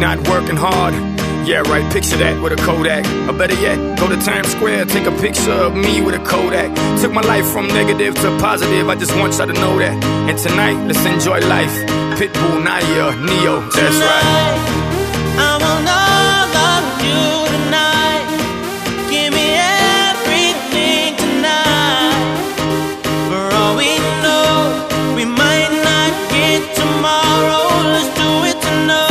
not working hard. Yeah, right, picture that with a Kodak. Or better yet, go to Times Square, take a picture of me with a Kodak. Took my life from negative to positive, I just want y'all to know that. And tonight, let's enjoy life. Pitbull, Naya, Neo, that's right. I want all of you tonight. Give me everything tonight. For all we know, we might not get tomorrow. Let's do it tonight.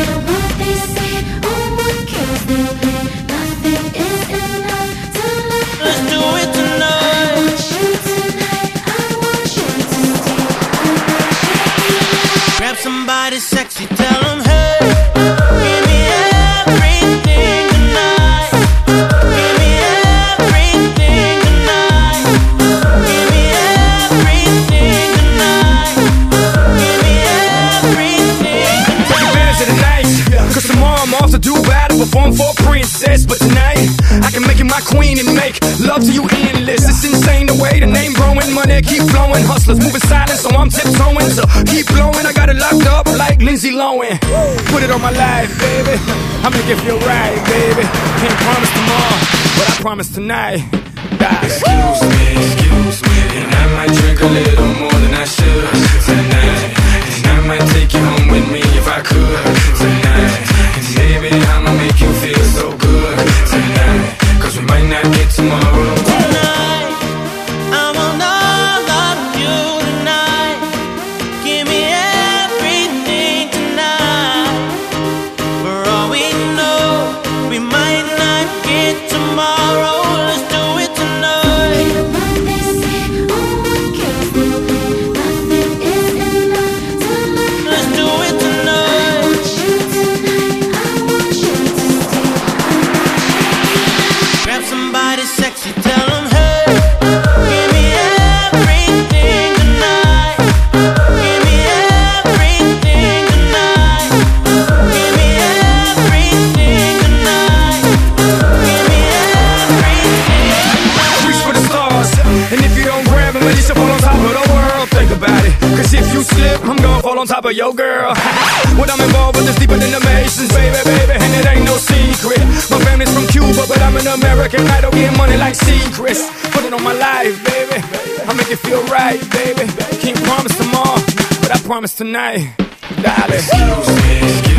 Somebody sexy, tell them, hey, give me everything tonight. Give me everything tonight. Give me everything tonight. Give me everything tonight. Take advantage of the night, cause tomorrow I'm off to do battle, perform for a princess. But tonight, I can make you my queen and make love to you endless. It's insane the way the name growing, money keep flowing. Hustlers moving silent, so I'm tiptoeing. So keep blowing, I got it locked up like Lindsay Lohan. Put it on my life, baby. I make it feel right, baby. Can't promise tomorrow, but I promise tonight. Excuse me, and I might drink a little more than I should tonight. And I might take you home with me if I could tonight. And baby, I'ma make you feel so good tonight. Cause we might not get tomorrow. Tonight, I want all of you tonight. Give me everything tonight. For all we know, we might not get tomorrow. Let's do it tonight. Let's do it tonight. Grab somebody sexy, tell them, hey, give me everything tonight. Give me everything tonight. Give me everything tonight. Give me everything. Reach for the stars, and if you don't grab them, at least you fall on top of the world. Think about it, cause if you slip, I'm gonna fall on top of your girl. What I'm involved with is deeper than the Masons, baby, and it ain't no secret. My family's from Cuba, but I'm an American idol, getting money like secrets. Put it on my life, baby, I make it feel right, baby. Can't promise tomorrow, but I promise tonight, darling. Excuse me.